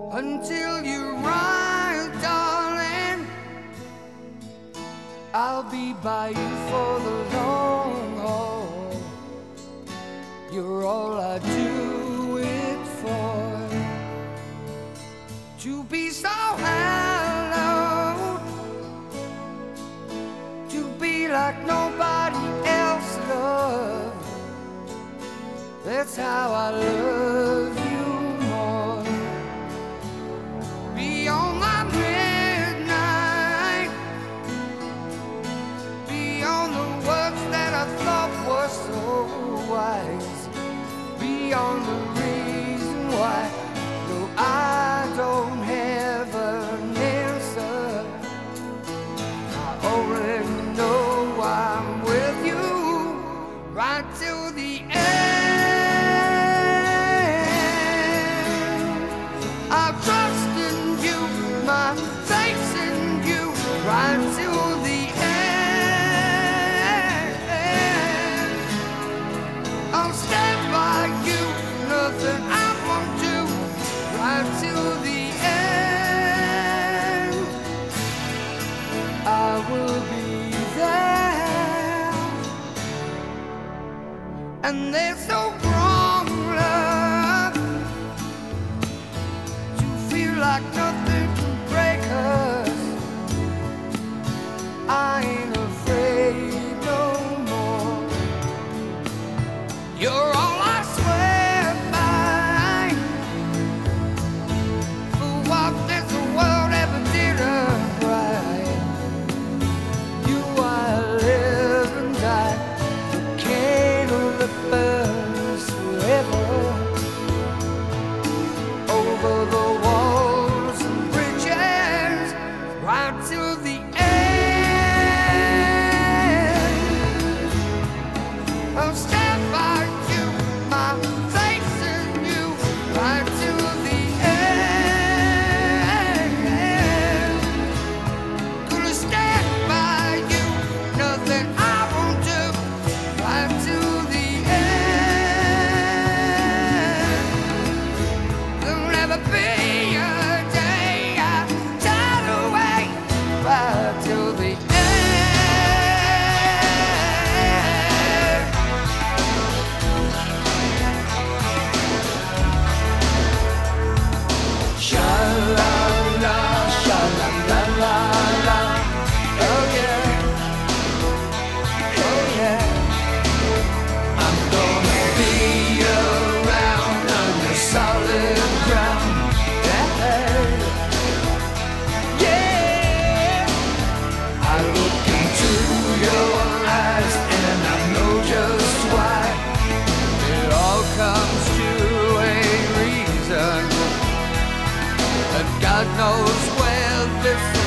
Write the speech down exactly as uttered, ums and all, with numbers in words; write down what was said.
until you rise, darling. I'll be by you for the long haul. You're all I do it for. To be so hallowed, to be like nobody else loved. That's how I love you more. Beyond my midnight, beyond the words that I thought were so wise, beyond the reason why, though I don't have an answer, I already know I'm with you right till the end. I've trust in you, my faith in you, right till the end. I'll stand by you, nothing I won't do, right till the end. I will be there, and there's no wrong love to feel like nothing can break us. I ain't afraid no more. You're all I swear by, for what this world ever did right. You I live and die, the candle that burns forever. Over the walls and bridges, right till the end. I'll stand by you, my faith in you, right till the end. Gonna stand by you, nothing I won't do, right till the end. There'll never be a day I turn away, right till the end. Sha-la-la, sha-la-la-la-la. Oh yeah, oh yeah. I'm gonna be around on the solid ground. Yeah, yeah. I look into your eyes and I know just why. It all comes to a reason, and God knows where this